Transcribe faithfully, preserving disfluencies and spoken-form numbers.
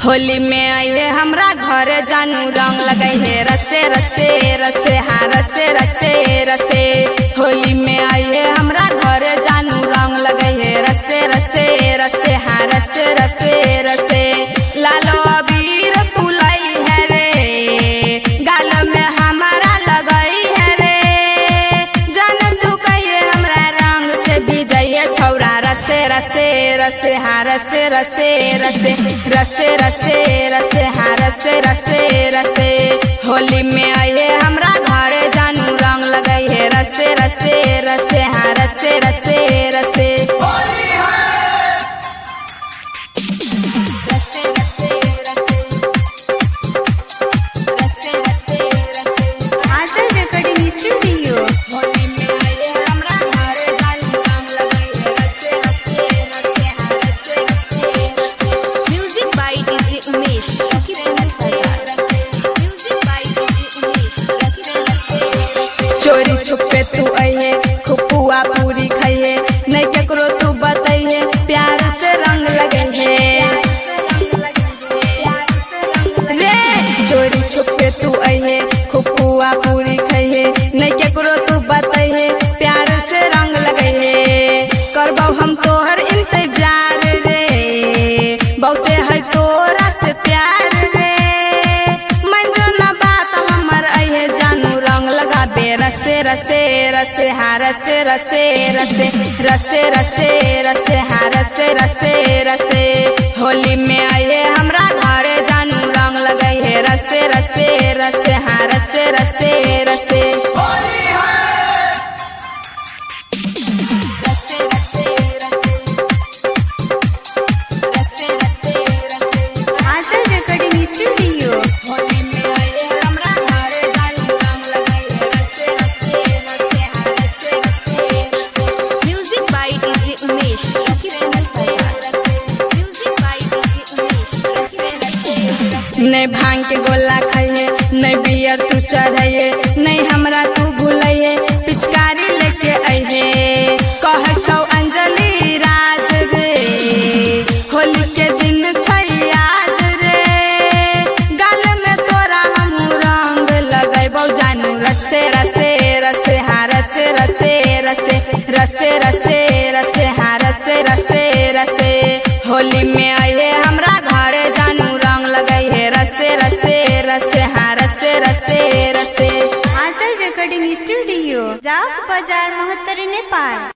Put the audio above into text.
होली में आइए हमरा घर जानू रंग लगाई है रसे रसे रसे हाँ रसे रसे रसे। होली में आइए हमरा घर जानू रंग लगाई है रसे रसे रसे हाँ रसे रसे रसे। लालो अबीर फुलाई है रे गाल में हमारा लगाई है रे। जान तू कहिए हमरा रंग से भी जाइए छौरा रसे रसे रसे हाँ रसे रसे रसे रसे रसे रसे हाँ रसे रसे रसे। होली में आइए हमरा घर जानू रंग लगाई है रसे रसे रसे हाँ रसे रसे रसे। चोरी छुपे तू अइहे खुपुआ पूरी खइहे नहीं केकरो तू बतइहे प्यार से रंग लगइहे रे। चोरी छुपे तू अइहे खुपुआ पूरी खइहे नहीं केकरो तू बतइहे प्यार से रंग लगइहे। करबौ हम तोहर इंतजार रे बहुते है तोरा से प्यार रे। मंजो ना बात हमर अइहे जानू रंग लगा बे रसे रसे रसे हाँ रसे रसे रसे रसे रसे रसे हाँ रसे रसे रसे। होली में आइए हमरा घर जानू रंग लगाई है रसे रसे रसे हाँ रसे रसे रसे। नहीं भांग के गोला खाइए नहीं बियर तू चढ़ाइए नहीं हमरा तू भूलिए पिचकारी लेके अइहे। कह छौ अंजलि राज रे होली के दिन छै आज रे। गाल में तोरा हमहू रंग लगैबौ जानू रसे रसे रसे हाँ रसे रसे रसे रसे रसे रसे हाँ रसे रसे रसे। होली में आइए हमरा घर जानू रंग लगाई है रसे रसे रसे हाँ रसे रसे रसे। आंचल रिकॉर्डिंग स्टूडियो जाक बाजार मोहत्तरी नेपाल।